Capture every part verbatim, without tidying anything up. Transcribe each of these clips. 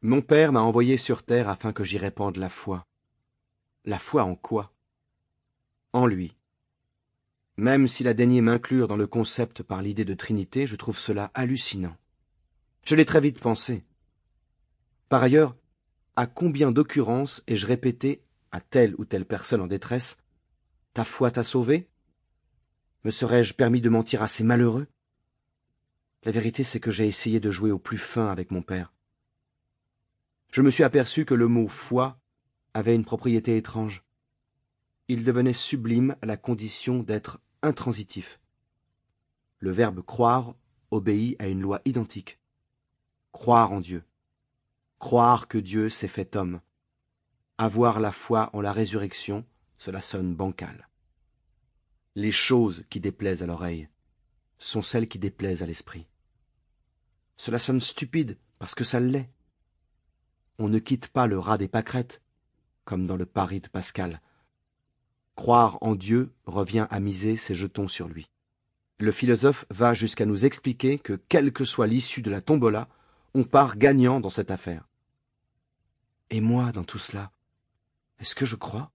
Mon père m'a envoyé sur terre afin que j'y répande la foi. La foi en quoi? En lui. Même s'il a daigné m'inclure dans le concept par l'idée de Trinité, je trouve cela hallucinant. Je l'ai très vite pensé. Par ailleurs, à combien d'occurrences ai-je répété à telle ou telle personne en détresse « Ta foi t'a sauvé » Me serais-je permis de mentir à ces malheureux? La vérité, c'est que j'ai essayé de jouer au plus fin avec mon père. Je me suis aperçu que le mot « foi » avait une propriété étrange. Il devenait sublime à la condition d'être intransitif. Le verbe « croire » obéit à une loi identique. Croire en Dieu. Croire que Dieu s'est fait homme. Avoir la foi en la résurrection, cela sonne bancal. Les choses qui déplaisent à l'oreille sont celles qui déplaisent à l'esprit. Cela sonne stupide parce que ça l'est. On ne quitte pas le rat des pâquerettes, comme dans le pari de Pascal. Croire en Dieu revient à miser ses jetons sur lui. Le philosophe va jusqu'à nous expliquer que, quelle que soit l'issue de la tombola, on part gagnant dans cette affaire. Et moi, dans tout cela, est-ce que je crois?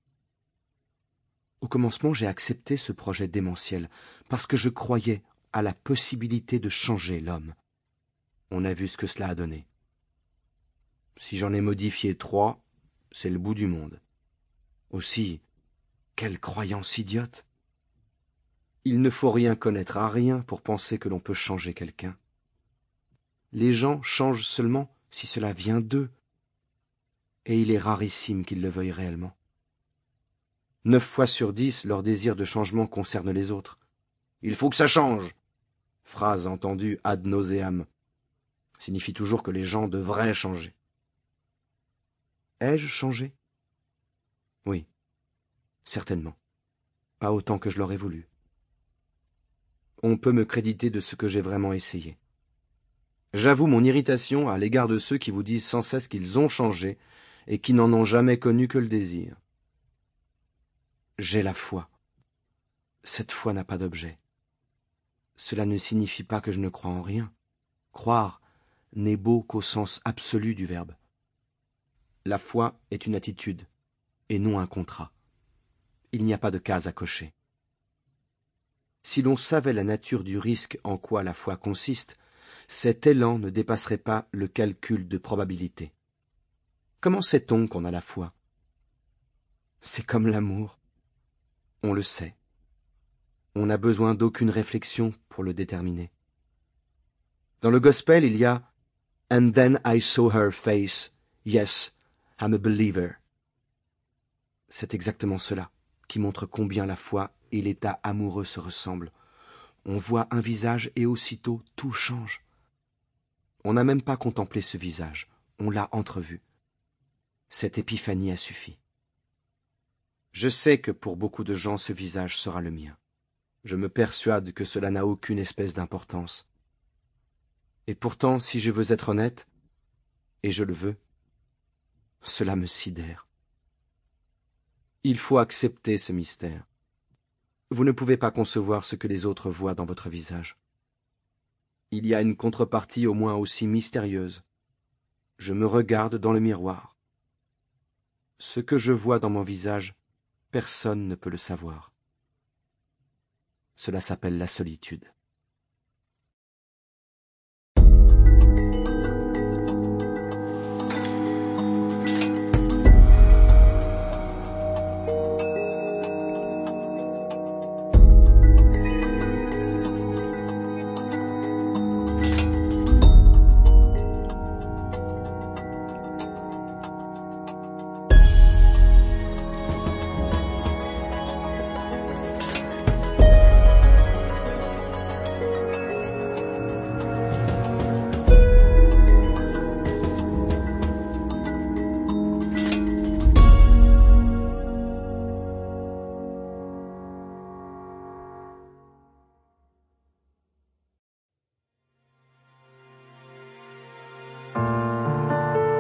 Au commencement, j'ai accepté ce projet démentiel, parce que je croyais à la possibilité de changer l'homme. On a vu ce que cela a donné. Si j'en ai modifié trois, c'est le bout du monde. Aussi, quelle croyance idiote! Il ne faut rien connaître à rien pour penser que l'on peut changer quelqu'un. Les gens changent seulement si cela vient d'eux, et il est rarissime qu'ils le veuillent réellement. Neuf fois sur dix, leur désir de changement concerne les autres. « Il faut que ça change !» Phrase entendue ad nauseam, signifie toujours que les gens devraient changer. Ai-je changé? Oui, certainement. Pas autant que je l'aurais voulu. On peut me créditer de ce que j'ai vraiment essayé. J'avoue mon irritation à l'égard de ceux qui vous disent sans cesse qu'ils ont changé et qui n'en ont jamais connu que le désir. J'ai la foi. Cette foi n'a pas d'objet. Cela ne signifie pas que je ne crois en rien. Croire n'est beau qu'au sens absolu du verbe. La foi est une attitude, et non un contrat. Il n'y a pas de case à cocher. Si l'on savait la nature du risque en quoi la foi consiste, cet élan ne dépasserait pas le calcul de probabilité. Comment sait-on qu'on a la foi? C'est comme l'amour. On le sait. On n'a besoin d'aucune réflexion pour le déterminer. Dans le Gospel, il y a « And then I saw her face. Yes, I'm a believer. » C'est exactement cela qui montre combien la foi et l'état amoureux se ressemblent. On voit un visage et aussitôt tout change. On n'a même pas contemplé ce visage, on l'a entrevu. Cette épiphanie a suffi. Je sais que pour beaucoup de gens ce visage sera le mien. Je me persuade que cela n'a aucune espèce d'importance. Et pourtant, si je veux être honnête, et je le veux, cela me sidère. Il faut accepter ce mystère. Vous ne pouvez pas concevoir ce que les autres voient dans votre visage. Il y a une contrepartie au moins aussi mystérieuse. Je me regarde dans le miroir. Ce que je vois dans mon visage, personne ne peut le savoir. Cela s'appelle la solitude.